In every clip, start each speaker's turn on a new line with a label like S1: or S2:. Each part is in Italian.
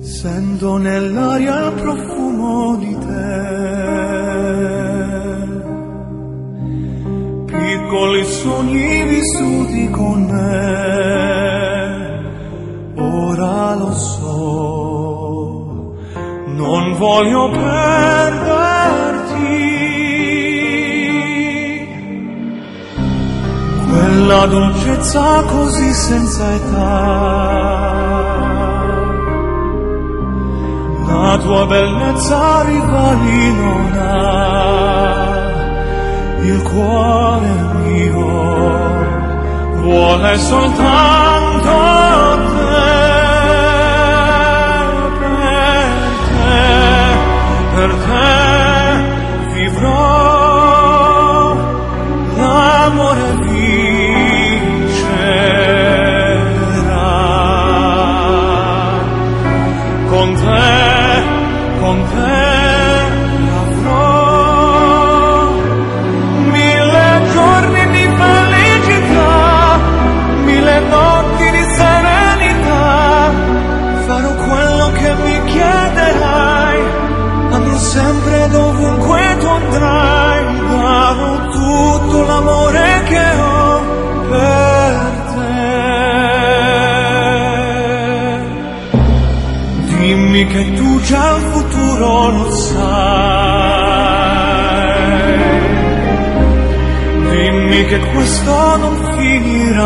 S1: Sento nell'aria il profumo di te, piccoli sogni vissuti con me. Ora lo so, non voglio perderti, quella dolcezza così senza età. La tua bellezza rivali non ha, il cuore mio vuole soltanto te, per te vivrò, l'amore vincerà, con te avrò 1000 giorni di felicità, 1000 notti di serenità. Farò quello che mi chiederai, andrò sempre dovunque tu andrai, darò tutto l'amore che ho per te. Dimmi che tu già il futuro lo sai, dimmi che questo non finirà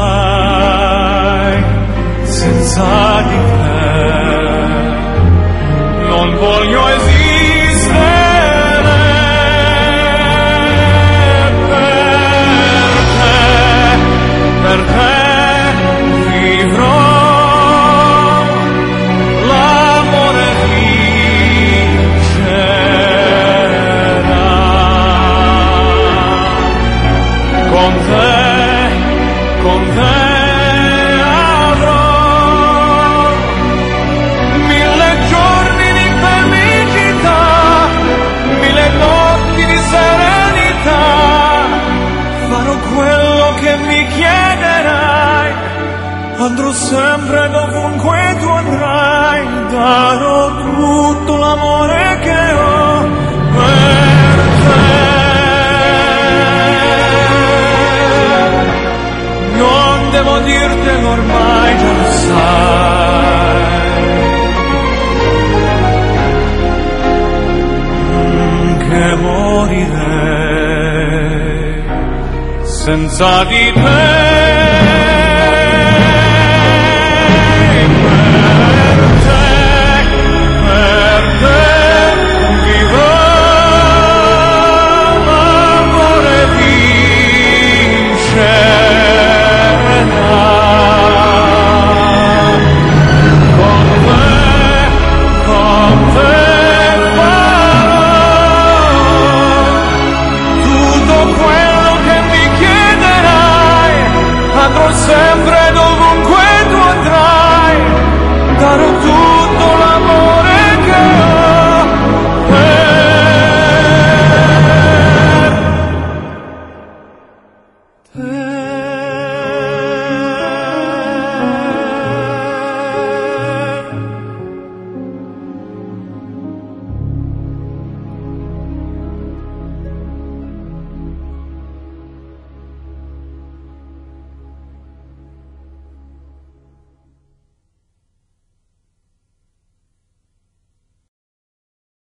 S1: mai. Senza di te non voglio esistere, per te vivrò. Con te avrò 1000 giorni di felicità, 1000 notti di serenità. Farò quello che mi chiederai, andrò sempre dovunque tu andrai, darò tutto l'amore che ho per te. Devo dirtelo ormai, già lo sai, che morirei senza di te.